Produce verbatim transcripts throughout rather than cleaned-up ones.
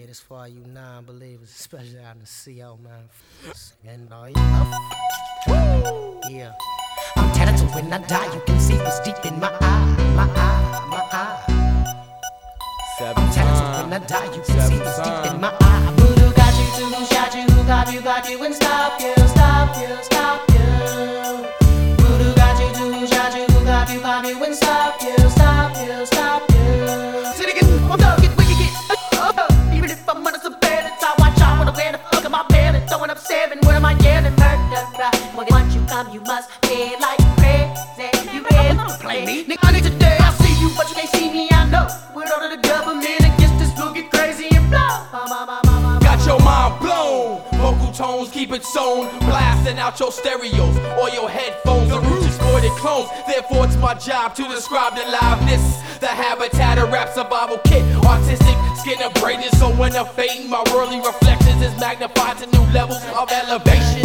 Yeah, this for all you non-believers, especially out in the C O, man. And all yeah. I'm talented when I die. You can see what's deep in my eye, my eye, my eye. I'm talented when I die. You can see what's deep in my eye. Voodoo got you, to who shot you, who got you, got you, and stop you, stop you, stop you. Voodoo got you, to who shot you, who got you, got you, and stop you, stop you, stop you. Sit again, I'm done, get wicked, get up. Even if I'm under some bandits, I watch out when I wear the fuck in my bed and throwing up seven. Where am I yelling? Murder, right? Once you come, you must pay like crazy. You can't play me, nigga. I need today. I see you, but you can't see me. I know. With all of the government against this, we'll get crazy and blow. Got your mind blown. Vocal tones keep it sewn, blasting out your stereos or your headphones. The roots exploited clones. Therefore, it's my job to describe the liveness, the habitat of rap survival kit. Artistic skin abraded, so when I'm fading, my worldly reflections is magnified to new levels of elevation.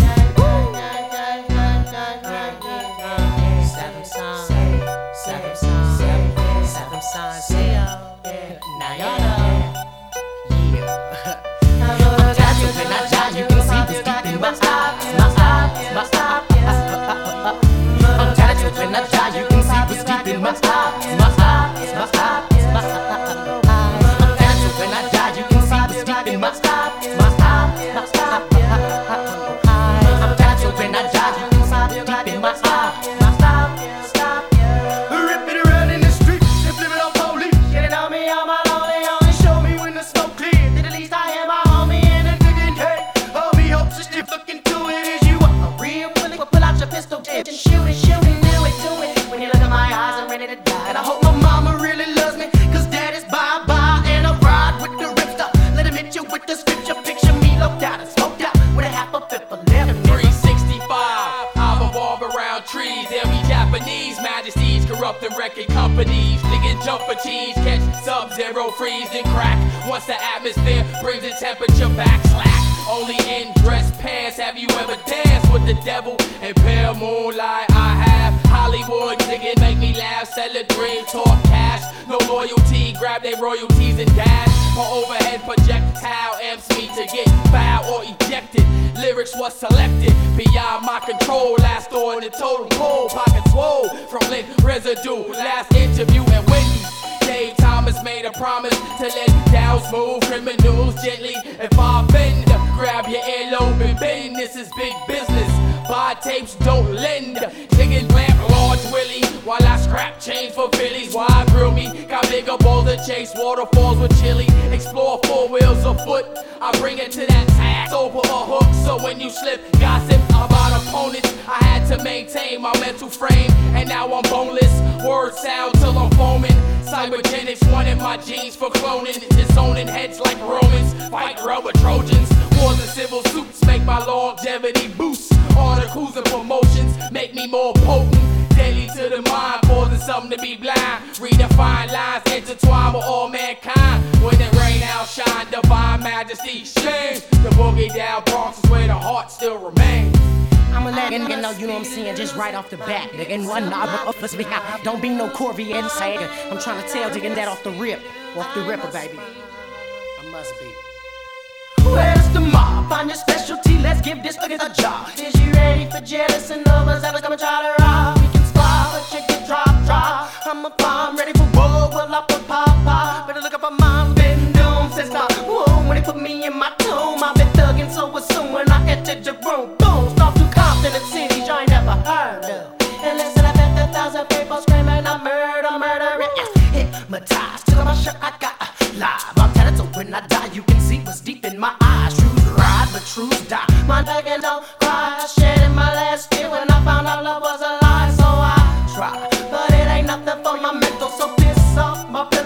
Seven signs, seven signs, seven signs, say yo. Now y'all know. Yeah. I'm talented when I die. You can see what's deep in my eyes, my eyes, my eyes. I'm talented when I die. You can see what's deep in my eyes, my eyes, my eyes, my eyes. I'm talented when I die. You can see what's deep in my eyes, my eyes, my eyes. I'm talented when I die. You can see what's deep in my eyes. And shoot it, shoot it, do it, do it. When you look at my eyes, I'm ready to die. And I hope my mama really loves me, cause daddy's bye-bye. And I ride with the ripster. Let him hit you with the scripture. Picture me looked out and smoked out with a half a fifth of left. three sixty-five, I revolve around trees. There be Japanese majesties, corrupting record companies. Digging jumper cheese, catch sub-zero freeze and crack. Once the atmosphere brings the temperature back, slack. Only in dress pants. Have you ever danced with the devil in pale moonlight? I have. Hollywood digging, make me laugh, sell a dream, talk cash. No loyalty, grab their royalties and dash. My overhead projectile amps me to get foul or ejected. Lyrics was selected beyond my control. Last door in the total pole, pocket swole from lint residue. Last interview at Wendy's. Dave Thomas made a promise to let down smooth criminals gently. If I offend, grab your earlobe and bend. This is big business. Buy tapes, don't lend. Digging lamp large Willie while I scrap change for Phillies. Why grill me? Got bigger balls to chase waterfalls with chili. Explore four wheels afoot. I bring it to that tag over a hook. So when you slip, gossip about opponents. I had to maintain my mental frame, and now I'm boneless. Words sound till I'm foaming. Cybergenics wanted my genes for cloning. Disowning heads like Romans. Fight rubber Trojans. Wars and civil suits make my longevity boost. Articles and promotions make me more potent. Daily to the mind, causing something to be blind. Redefine lines, intertwine with all mankind. When it rain out, shine, divine majesty shines. The boogie down Bronx is where the heart still remains. I'ma let nigga know, you know what I'm saying, just right off the bat. Nigga, and one knob up us behind. Don't be no Corby insider. I'm trying to tell nigga that off the rip. Off the ripper, baby. I must be. Where's the mob? Find your specialty, let's give this nigga a job. Is you ready for jealous and lovers that'll come and try to rob? We can spy, but you can drop, drop. I'm a bomb, ready for war, well I put pop, pop. Better look up my mom's been doomed since I, whoa, when they put me in my tomb. I've been thugging so soon when I entered your room. Boom, start to Compton and cities you ain't never heard of. And listen, I bet a thousand people screaming, I murder, murder it. Yes, hypnotized, took off my shirt, I got a live. I'm talented when I die, you can see what's deep in my eyes. Truths ride, but truths die. My thuggin' don't cry, I shed in my last year when I found out love was a lie. So I try, but it ain't nothing for my mental, so piss off my